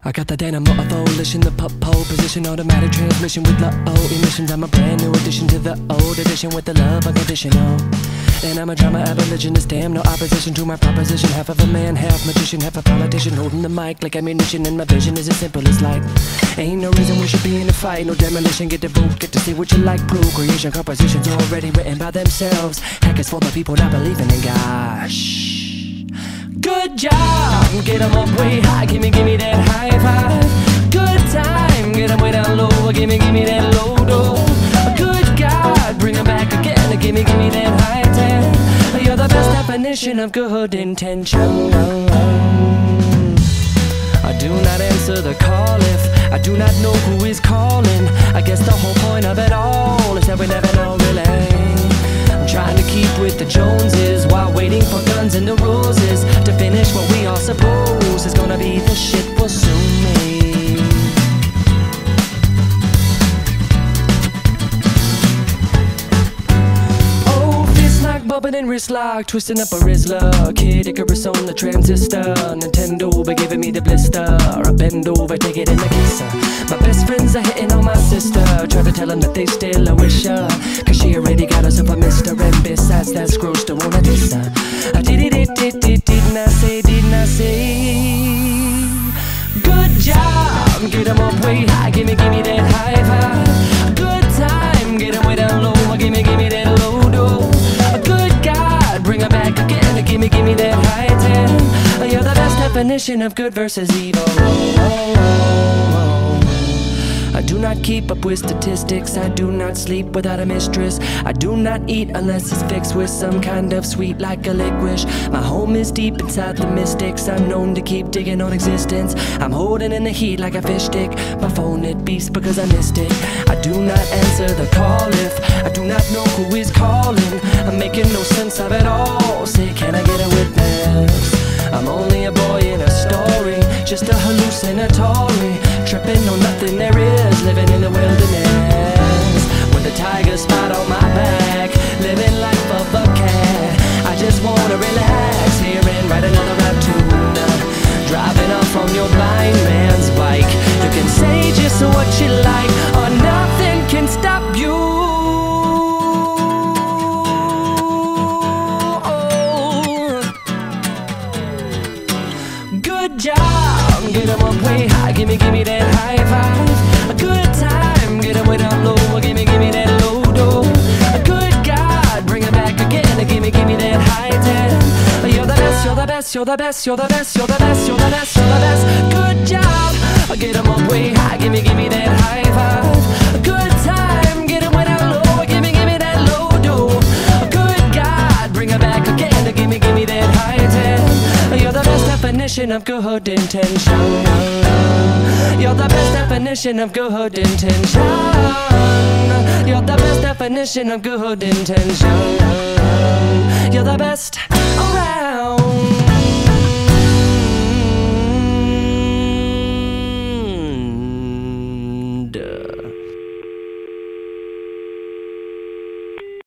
I got the dynamo of volition, the pole position, automatic transmission with low emissions. I'm a brand new addition to the old edition with the love unconditional. And I'm a drama abolitionist, damn no opposition to my proposition. Half of a man, half magician, half a politician, holding the mic like ammunition. And my vision is as simple as light. Ain't no reason we should be in a fight, no demolition. Get the vote, get to see what you like. Procreation, compositions already written by themselves. Hackers for the people not believing in God. Good job, get 'em up way high, gimme that high five. Good time, get 'em way down low, gimme that low dough. Good God, bring 'em back again, gimme that high ten. You're the best definition of good intention. I do not answer the call if I do not know who is calling. I guess the whole point of it all is that we never know really. I'm trying to keep with the Joneses while waiting for guns and the roses to finish what we all suppose is gonna be the shit we'll soon make. Oh, fist lock, bumping and wrist lock, twisting up a Rizzler. Kid Icarus on the transistor, Nintendo be giving me the blister. I bend over, take it in the kisser. My best friends are hitting on my sister, try to tell them that they still a wisher, cause she already got herself a mister. And besides that, screws don't wanna diss her. I didn't I say good job, get 'em up way high, gimme that high five. Good time, get 'em way down low, gimme that low dough. Good God, bring 'em back again, gimme that high ten. You're the best definition of good versus evil. I do not keep up with statistics, I do not sleep without a mistress. I do not eat unless it's fixed with some kind of sweet like a licorice. My home is deep inside the mystics, I'm known to keep digging on existence. I'm holding in the heat like a fish stick, my phone it beeps because I missed it. I do not answer the call if I do not know who is calling. I'm making no sense of it all, say can I get a witness? I'm only a boy in a story, just a hallucinatory, tripping on nothing there is, living in the wilderness with a tiger spot on my back, living life of a cat. I just wanna relax here and write another rap tune, driving off on your blind man's bike. You can say just what you like, or nothing can stop you. Good job, get 'em up way high, gimme that high five. A good time, get 'em way down low, gimme that low dough. A good God, bring 'em back again, gimme that high ten. You're the best, you're the best, you're the best, you're the best, you're the best, you're the best, you're the best. Good job, get 'em up way high, gimme that high five. A good time, get 'em way down low, gimme that low dough. A good God, bring 'em back again, gimme that high ten. You're the best definition of good intention. You're the best definition of good intention. You're the best definition of good intention. You're the best.